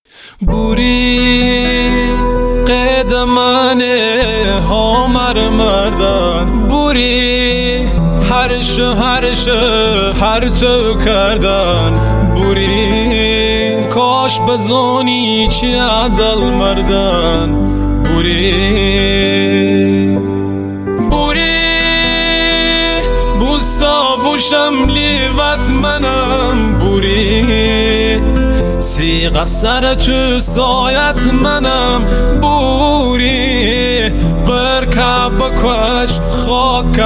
بوری قدمانه ها مردن بوری هرش هر تو کردن بوری کاش بزونی چی عدل مردن بوری بوستا بوشم لیوت منم بوری سیغ سر تو سایت منم بوری برکه بکوش خاک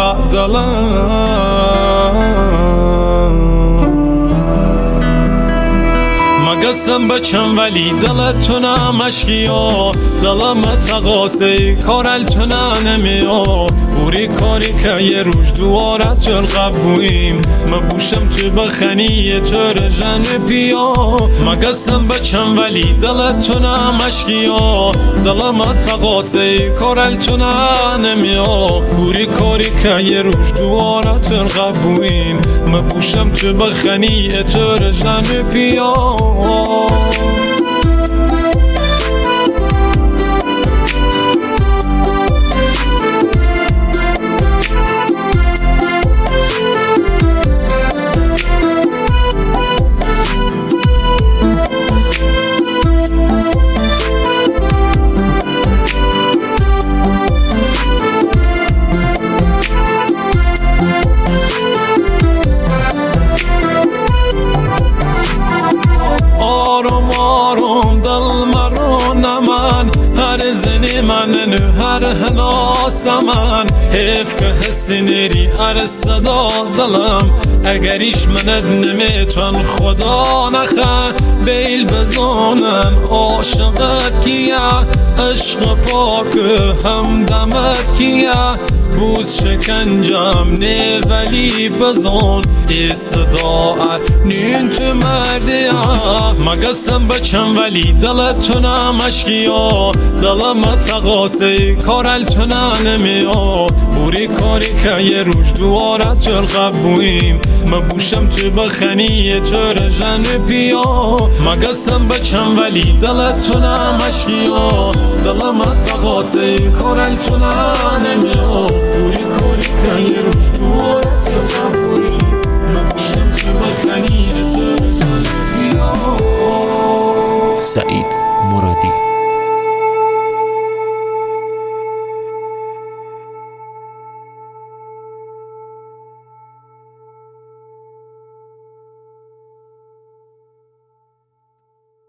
دلم مگستم بچم ولی دلتو نمشکیا دلم تقاسه کارلتو نمیاد بوری کاری که یه روش دوارت جرقب بویم مبوشم تو بخنی تو رجن پیا مگستم بچم ولی دلتو نمشکیا دلم تقاسه کارلتو نمیاد بوری کاری که یه روش دوارت جرقب بویم مبوشم تو بخنی تو رجن پیا هر زنی من هر هناس من حیف که حسی نری هر صدا دلم اگریش مند نمیتون خدا نخه بیل بزانن عاشقت کیه عشق پاک همدمت کیه بوز شکنجم نه ولی بزان ای صدا نین تو مردیه مگستم بچم ولی دلتو نمشکیا دلم تقاسه کارلتو نمیاد بوری کاری که یه روش دوارت جرقب بویم مبوشم تو بخنی تو رجن پیا مگستم بچم ولی دلتو نمشکیا دلم تقاسه کارلتو نمیاد بوری کاری که یه روش دوارت جرقب بویم مبوشم تو بخنی تو رجن پیا. سعید مرادی.